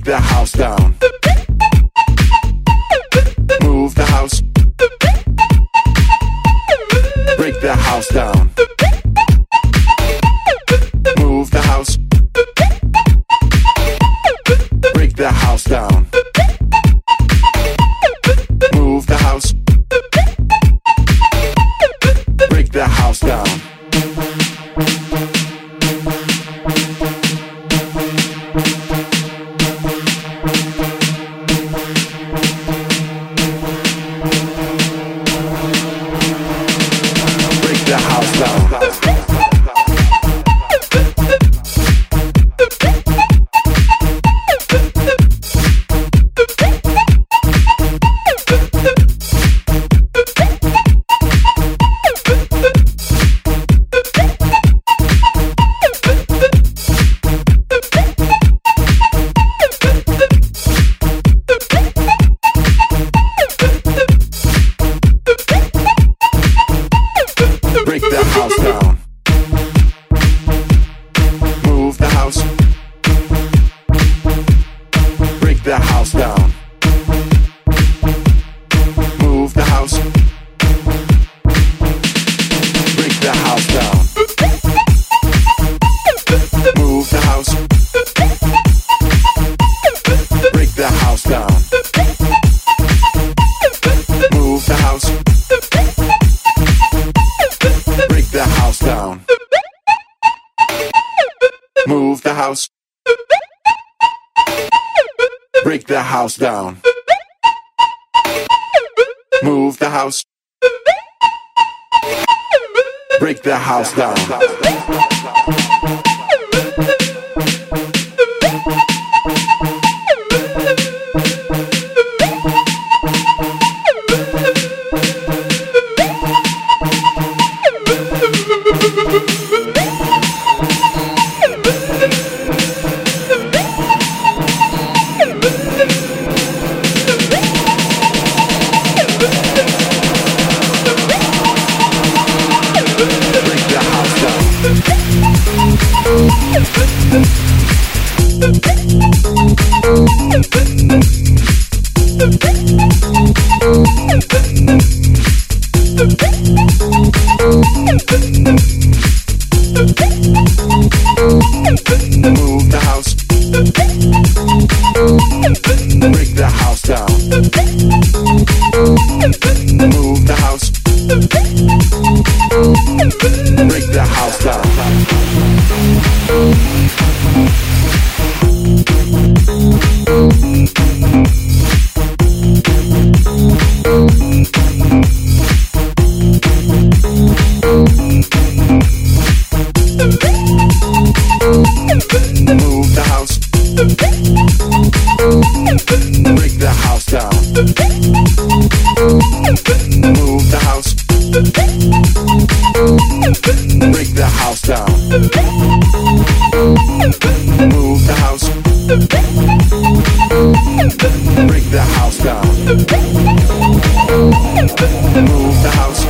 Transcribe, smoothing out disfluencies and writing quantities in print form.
the house down. Move the house. Break the house down. Move the house. Break the house down. Move the house. Break the house down. Move the house. Break the house down. Move the house. Break the house down. Move the house. Break the house down. Move the house. Break the house down. Move the house. Break the house down. Move the house. Break the house down. Move the house. Break the house down. Move the house.